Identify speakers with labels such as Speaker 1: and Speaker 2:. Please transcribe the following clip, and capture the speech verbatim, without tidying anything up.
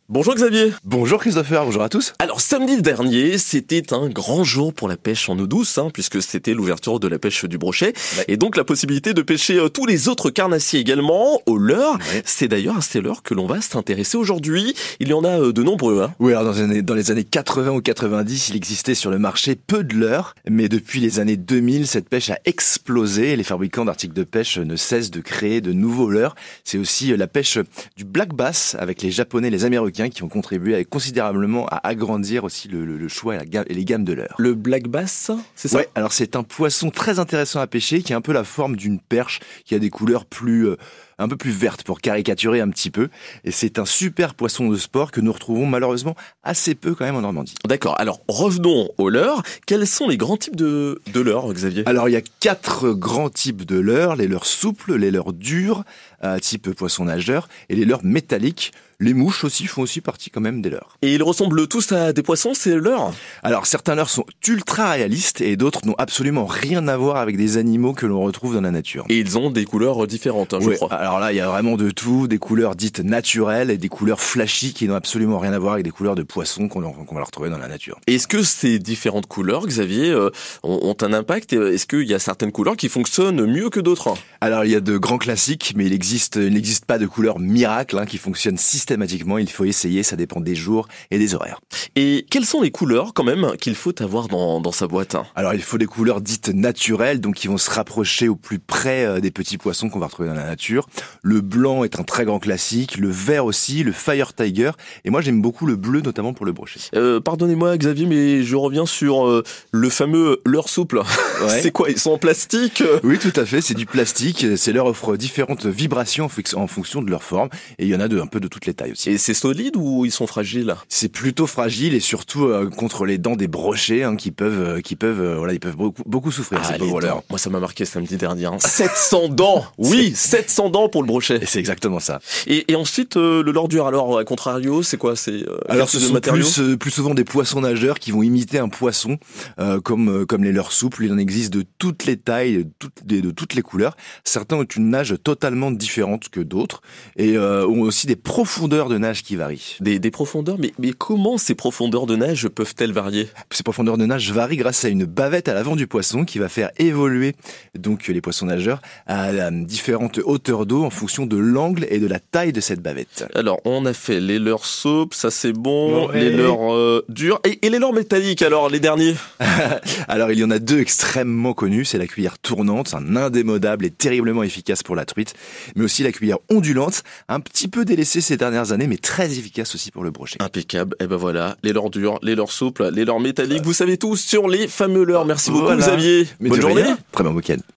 Speaker 1: Bonjour Xavier.
Speaker 2: Bonjour Christopher, bonjour à tous.
Speaker 1: Alors samedi dernier, c'était un grand jour pour la pêche en eau douce, hein, puisque c'était l'ouverture de la pêche du brochet, ouais. Et donc la possibilité de pêcher euh, tous les autres carnassiers également au leurre. Ouais. C'est d'ailleurs à ces leurres que l'on va s'intéresser aujourd'hui. Il y en a euh, de nombreux. Hein.
Speaker 2: Oui, alors dans les, années, dans les années quatre-vingts ou quatre-vingt-dix, il existait sur le marché peu de leurres, mais depuis les années deux mille, cette pêche a explosé et les fabricants d'articles de pêche ne cessent de créer de nouveaux leurres. C'est aussi la pêche du black bass avec les Japonais et les Américains qui ont contribué à, considérablement à agrandir aussi le, le, le choix et, la gamme, et les gammes de leurres.
Speaker 1: Le black bass, c'est ça?
Speaker 2: Ouais, alors c'est un poisson très intéressant à pêcher qui a un peu la forme d'une perche, qui a des couleurs plus... Euh, un peu plus vertes pour caricaturer un petit peu. Et c'est un super poisson de sport que nous retrouvons malheureusement assez peu quand même en Normandie.
Speaker 1: D'accord, alors revenons aux leurres. Quels sont les grands types de, de leurres, Xavier?
Speaker 2: Alors il y a quatre grands types de leurres, les leurres souples, les leurres dures, euh, type poisson nageur, et les leurres métalliques. Les mouches aussi font aussi partie quand même des leurres.
Speaker 1: Et ils ressemblent tous à des poissons, ces leurres?
Speaker 2: Alors certains leurres sont ultra réalistes et d'autres n'ont absolument rien à voir avec des animaux que l'on retrouve dans la nature.
Speaker 1: Et ils ont des couleurs différentes, hein, je
Speaker 2: oui,
Speaker 1: crois.
Speaker 2: Alors là, il y a vraiment de tout, des couleurs dites naturelles et des couleurs flashy qui n'ont absolument rien à voir avec des couleurs de poissons qu'on, qu'on va retrouver dans la nature.
Speaker 1: Est-ce que ces différentes couleurs, Xavier, euh, ont, ont un impact? Est-ce qu'il y a certaines couleurs qui fonctionnent mieux que d'autres?
Speaker 2: Alors il y a de grands classiques, mais il existe, il n'existe pas de couleur miracle hein, qui fonctionne systématiquement. Il faut essayer, ça dépend des jours et des horaires.
Speaker 1: Et quelles sont les couleurs quand même qu'il faut avoir dans, dans sa boîte?
Speaker 2: Alors il faut des couleurs dites naturelles, donc qui vont se rapprocher au plus près des petits poissons qu'on va retrouver dans la nature. Le blanc est un très grand classique, le vert aussi, le Fire Tiger, et moi j'aime beaucoup le bleu, notamment pour le brochet.
Speaker 1: Euh, pardonnez-moi Xavier, mais je reviens sur euh, le fameux leurre souple. Ouais. C'est quoi, ils sont en plastique?
Speaker 2: Oui, tout à fait, c'est du plastique. Ces leurres offrent différentes vibrations en fonction de leur forme, et il y en a de, un peu de toutes les tailles aussi.
Speaker 1: Et c'est solide ou ils sont fragiles?
Speaker 2: C'est plutôt fragile et surtout euh, contre les dents des brochets hein, qui peuvent, euh, qui peuvent, euh, voilà, ils peuvent beaucoup, beaucoup souffrir.
Speaker 1: Ah,
Speaker 2: ces pauvres leurres.
Speaker 1: Moi, ça m'a marqué samedi dernier. Hein. sept cents dents. Oui, sept cents dents pour le brochet.
Speaker 2: Et c'est exactement ça.
Speaker 1: Et, et ensuite, euh, le leurre dur. Alors, à contrario, c'est quoi? C'est euh,
Speaker 2: alors ce sont plus, euh, plus souvent des poissons nageurs qui vont imiter un poisson, euh, comme, euh, comme les leurres souples. Il en existe de toutes les tailles, de toutes les, de toutes les couleurs. Certains ont une nage totalement différente que d'autres et euh, ont aussi des profondeurs de nage qui varient.
Speaker 1: Des, des profondeurs, mais, mais comment ces profondeurs de nage peuvent-elles varier?
Speaker 2: Ces profondeurs de nage varient grâce à une bavette à l'avant du poisson qui va faire évoluer donc les poissons nageurs à, à différentes hauteurs d'eau en fonction de l'angle et de la taille de cette bavette.
Speaker 1: Alors, on a fait les leurres souples, ça c'est bon, ouais. Les leurres euh, durs, et, et les leurres métalliques alors, les derniers?
Speaker 2: Alors, il y en a deux extrêmement connus, c'est la cuillère tournante, c'est un indémodable et terriblement efficace pour la truite, mais aussi la cuillère ondulante, un petit peu délaissée ces dernières années, mais très efficace aussi pour le brochet.
Speaker 1: Impeccable. Et ben voilà, les leurres durs, les leurres souples, les leurres métalliques. Vous savez tout sur les fameux leurres. Merci beaucoup, voilà. Xavier.
Speaker 2: Mais
Speaker 1: bonne journée.
Speaker 2: Rien. Très bon week-end.